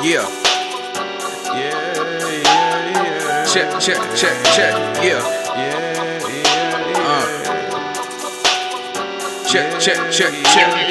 Yeah. Check, check, check, check. Yeah. Check, check, check, check.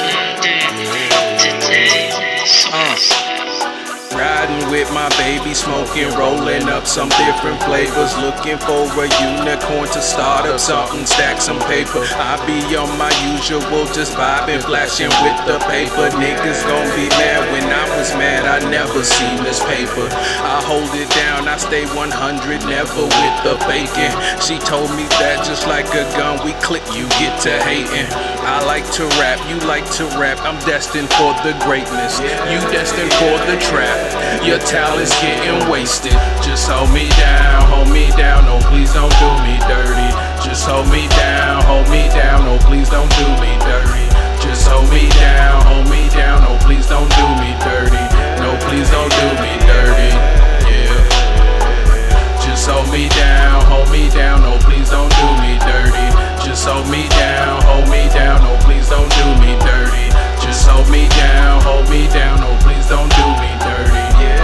Yeah. Riding with my baby, smoking, rolling up some different flavors. Looking for a unicorn to start up something, stack some paper. I be on my usual, just vibing, flashing with the paper. Niggas gon' be mad when I was mad, I never seen this paper. I hold it down, I stay 100, never with the faking. She told me that just like a gun, we click, you get to hating. I like to rap, you like to rap, I'm destined for the greatness. You destined for the trap. Your talent's getting wasted. Just hold me down, no please don't do me dirty. Just hold me down, no please don't do me dirty. Just hold me down, no please don't do me dirty. No please don't do me dirty. Yeah. Just hold me down, no please don't do me dirty. Just hold me down, no please don't do me dirty. Just hold me down, no please don't do me dirty.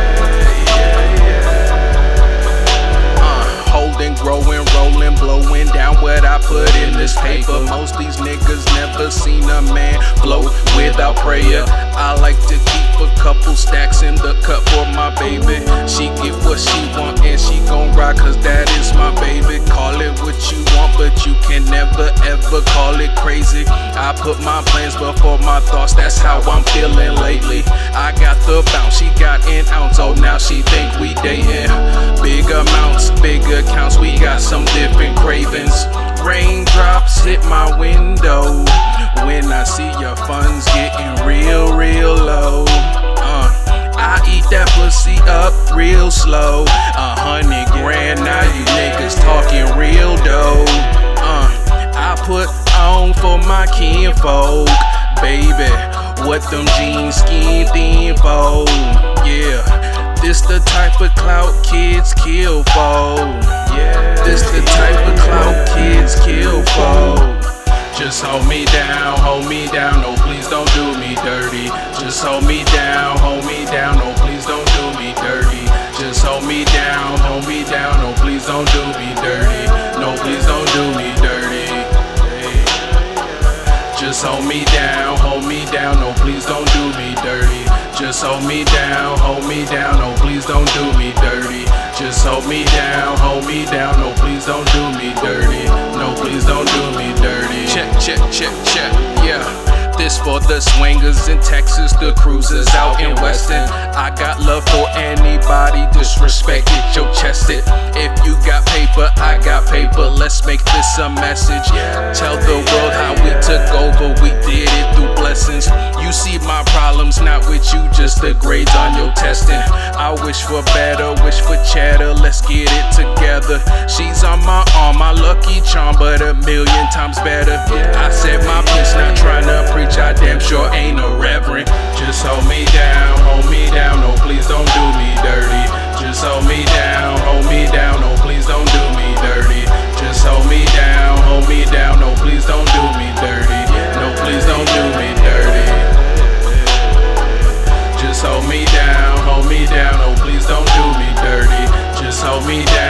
Growing, rolling, blowing down what I put in this paper. Most these niggas never seen a man float without prayer. I like to keep a couple stacks in the cup for my baby. She get what she want and she gon' ride cause that is my baby. Call it what you want but you can never ever call it crazy. I put my plans before my thoughts, that's how I'm feeling lately. I got the bounce, she got an ounce, oh now she think we dating. Big amounts, big accounts, we got some different cravings. Raindrops hit my window when I see your funds getting real low. I eat that pussy up real slow. 100 grand, now you niggas talking real dough. I put on for my kinfolk, baby. What them jeans skin thin for? Yeah. This the type of clout kids kill for. Yeah. This the type of clout kids kill for. Just hold me down, no please don't do me dirty. Just hold me down, no please don't do me dirty. Just hold me down, no please don't do me dirty. No please don't do me dirty. Just hold me down, no please don't do me dirty. Just hold me down, no please don't do me dirty. Just hold me down, no please don't do me dirty. No please don't do me dirty. Check, check, check, check, yeah. This for the swingers in Texas, the cruisers out in Weston. I got love for anybody, disrespect it, your chest it. If you got paper, I got paper, let's make this a message. Tell the world how we took over, we did it through blessings. You see my problems, not with you, just the grades on your testing. I wish for better, wish for cheddar, let's get it together. She's on my arm, my lucky charm, but a million times better. I said my piece, not trying to preach, I damn sure ain't a reverend. Just hold me down, no please don't do me dirty. Just hold me down, no please don't do me dirty. Just hold me down, no please don't do me dirty. No please don't do me dirty. Just hold me down, no please don't do me dirty. Just hold me down.